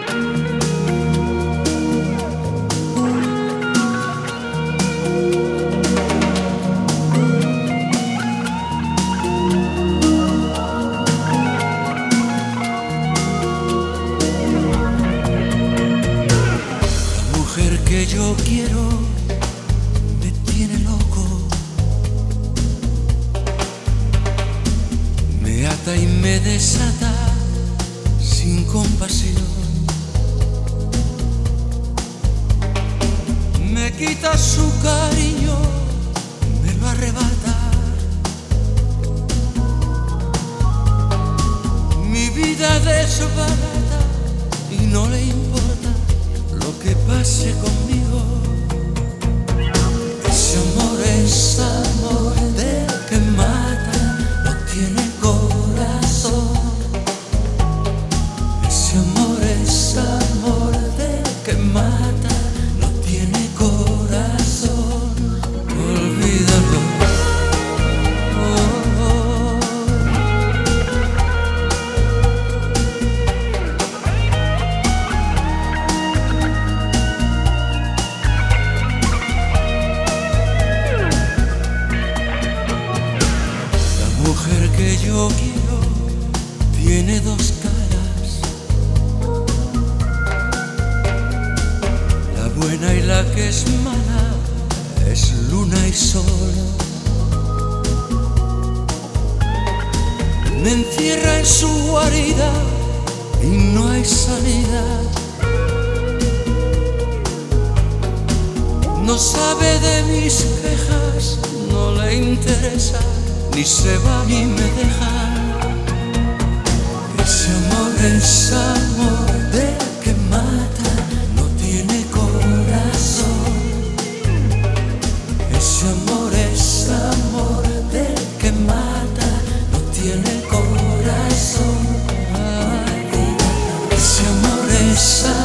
Que yo quiero me tiene loco, me ata y me desata sin compasión, me quita su cariño, me lo arrebata, mi vida desbarata y no le importa lo que pase conmigo. Ese amor es amor del que mata, no tiene corazón. Ese amor es amor del que mata, no tiene corazón. Olvídalo. La mujer que yo quiero tiene dos caras, la buena y la que es mala, es luna y sol. Me encierra en su guarida y no hay salida. No sabe de mis quejas, no le interesa, ni se va ni me deja. Ese amor es amor del que mata, no tiene corazón. Ese amor es amor del que mata, no tiene corazón. Ese amor es amor